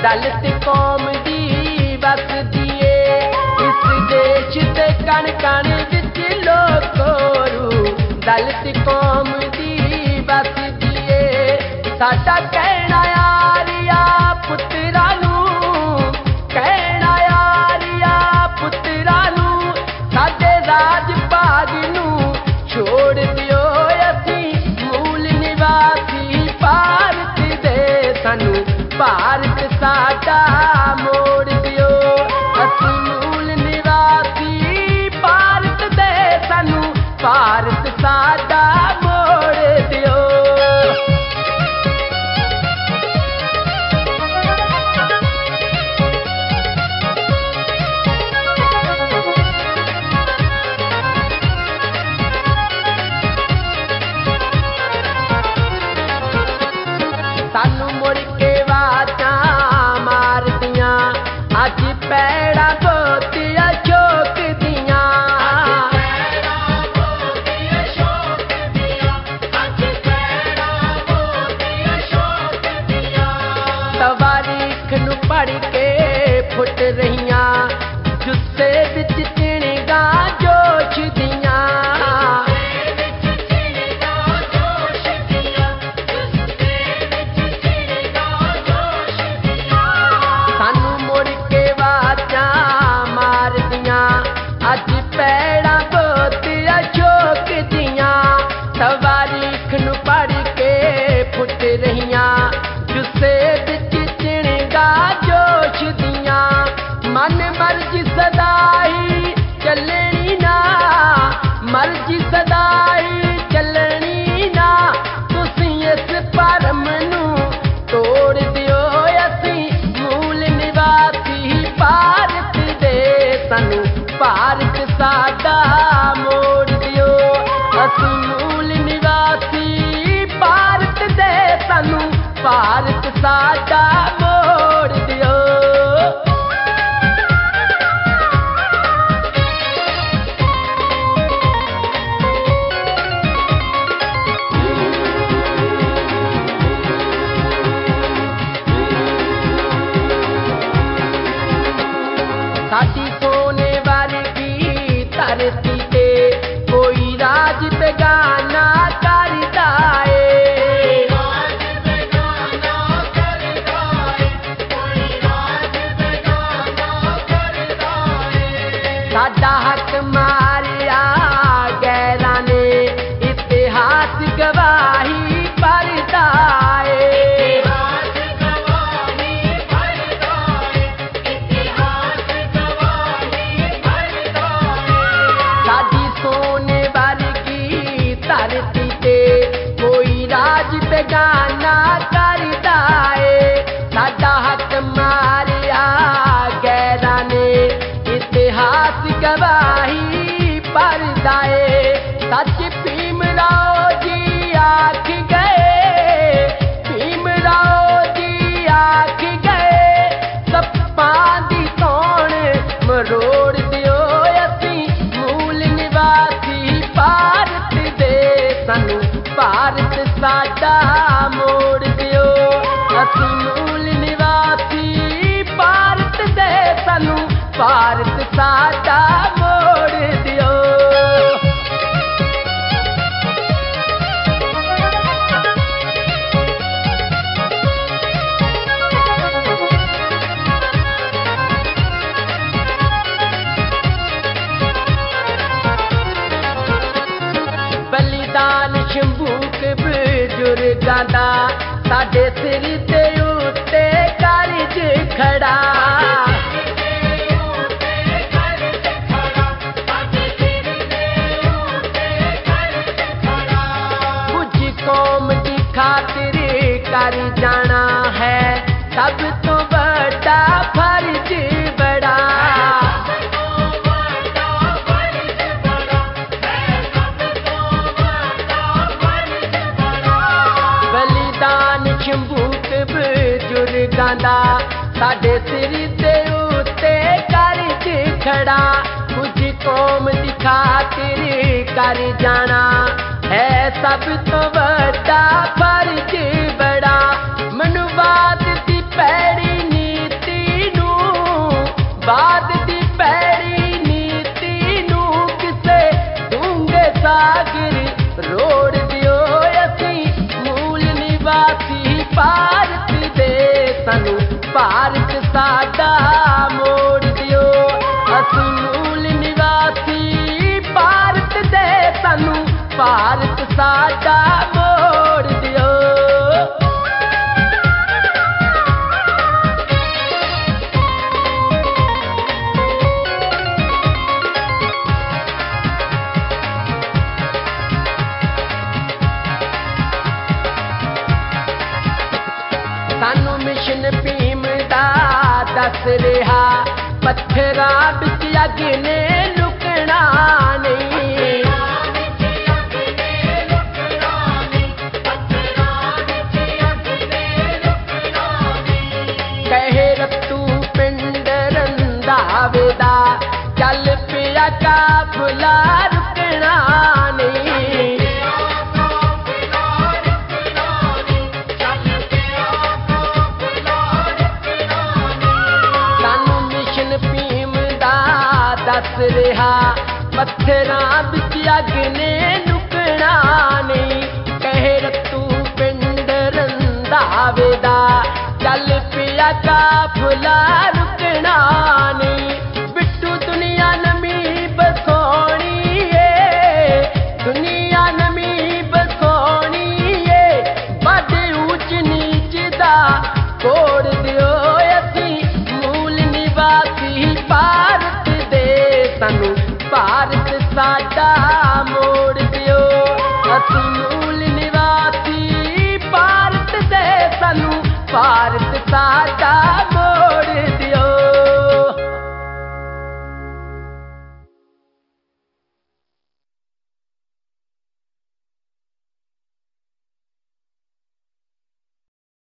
दलित कौम दी वसदी ए इस देश दे कण कण विच लोकोरू दलित कौम दी वसदी ए साडा कहना यारिया पुत्तरां नूं कहना यारिया पुत्तरां नूं साडे राज भाग नूं छोड़ दिओ असीं मूल निवासी भारत दे सानू भारत साडा मोड़ दिओ असीं मूल निवासी भारत दे सानू भारत साडा मोड़ दिओ। सानू मुड़ के वाचा मार दियां अज पैड़ा बोती अशोक दियां तवारीख नू पढ़ के फुट रहियां जुस्से विच चिणगा जोश दियां अज पैड़ा बोती अशोक दियां तवारीख नू पढ़ के फुट रहियां जुस्से विच चिणगा जोश दियां मन मर्जी सदाई चलनी ना मर्जी सदाई चलनी ना तुसीं इस भरम नू तोड़ दिओ असीं मूल निवासी भारत दे सानू भारत साडा मोड़ दिओ असीं मूल निवासी भारत दे सानू भारत साडा मोड़ दिओ। साडी सोने वर्गी धरती ते कोई राज बेगाना करदा ए साडा हक मारिया गैरां ने इतिहास गवाही भरदा ए साडी सोने वर्गी धरती ते कोई राज बेगाना करदा ए साडा हक मारिया गैरां ने इतिहास गवाही भरदा ए सच भीमराव जी आख गए भीमराव जी आख गए सप्पां दी तौण मरोड़ दिओ असीं मूल निवासी भारत दे सानू भारत साडा मोड़ दिओ असीं मूल निवासी भारत दे सानू भारत साडा मोड़ दिओ। बलिदान शंभूक बुजुर्गां दा साडे सिर दे उत्ते करज खड़ा कुछ कौम दी खातिर कर जाना है सब तो बड़ा फर्ज बड़ा बलिदान शंभूक बुजुर्गां दा साडे सिर दे उत्ते करज खड़ा कुछ कौम दी खातिर कर जाना है सब तो बड़ा फर्ज बड़ा मनुवाद दी पैड़ी नी सागर रोड़ दियो असीं मूल निवासी भारत दे सानू भारत साडा मोड़ दियो असीं मूल निवासी भारत दे सानू भारत साडा मोड़ दियो सानू मिशन भीम दा दस रहा पत्थरां विच अग ने लुकना नहीं कहे रत्तू पिंड रंधावे दा चल पिया काफला रुकना नहीं दस रहा पत्थरां विच अग ने लुकना नहीं कहे रत्तू पिंड रंधावे दा चल पिया काफला रुकना नहीं बिट्टू दुनिया नवीं बसोनी दुनिया नवीं बसोनी बड़े ऊंच नीच दा कोड़ दियो असीं मूल निवासी भारत सानू भारत साडा मोड़ दियो असीं